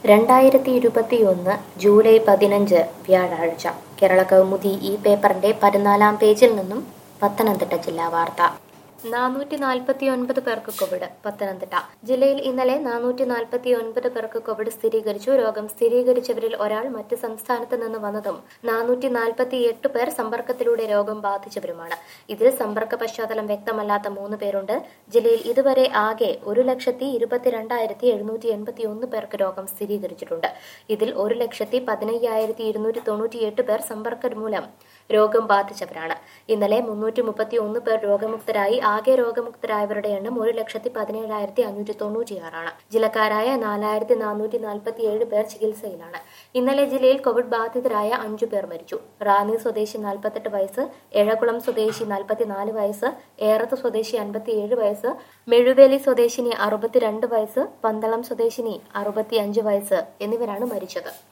2021 July 15 വ്യാഴാഴ്ച കേരള കൗമുദി ഈ പേപ്പറിന്റെ 14-ാം പേജിൽ നിന്നും പത്തനംതിട്ട ജില്ലാ വാർത്ത. 449 പേർക്ക് കോവിഡ്. പത്തനംതിട്ട ജില്ലയിൽ ഇന്നലെ 449 പേർക്ക് കോവിഡ് സ്ഥിരീകരിച്ചു. രോഗം സ്ഥിരീകരിച്ചവരിൽ ഒരാൾ മറ്റ് സംസ്ഥാനത്ത് നിന്ന് വന്നതും 448 പേർ സമ്പർക്കത്തിലൂടെ രോഗം ബാധിച്ചവരുമാണ്. ഇതിൽ സമ്പർക്ക പശ്ചാത്തലം വ്യക്തമല്ലാത്ത 3 പേരുണ്ട്. ജില്ലയിൽ ഇതുവരെ ആകെ 1,22,781 പേർക്ക് രോഗം സ്ഥിരീകരിച്ചിട്ടുണ്ട്. ഇതിൽ 1,15,298 പേർ സമ്പർക്കം മൂലം രോഗം ബാധിച്ചവരാണ്. ഇന്നലെ 331 പേർ രോഗമുക്തരായി. ആകെ രോഗമുക്തരായവരുടെ എണ്ണം 1,17,596 ആണ്. ജില്ലക്കാരായ 4,447 പേർ ചികിത്സയിലാണ്. ഇന്നലെ ജില്ലയിൽ കോവിഡ് ബാധിതരായ 5 പേർ മരിച്ചു. റാന്നി സ്വദേശി 48 വയസ്സ്, എഴകുളം സ്വദേശി 44 വയസ്സ്, ഏറത്ത് സ്വദേശി 57 വയസ്സ്, മെഴുവേലി സ്വദേശിനി 62 വയസ്സ്, പന്തളം സ്വദേശിനി 65 വയസ്സ് എന്നിവരാണ് മരിച്ചത്.